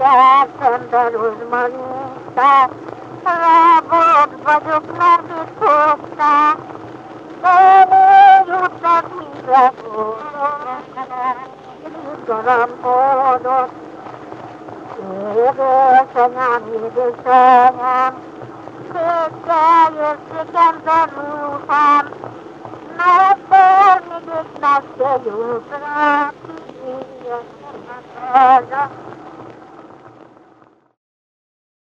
ember uzmanista, rábog vagyok, mert itt fogták, de még jutnak mindre galambodott. Édesanyám, édesanyám, székkel jössz, ember múltám, mert bármit messze jut rá, ki ilyen haza.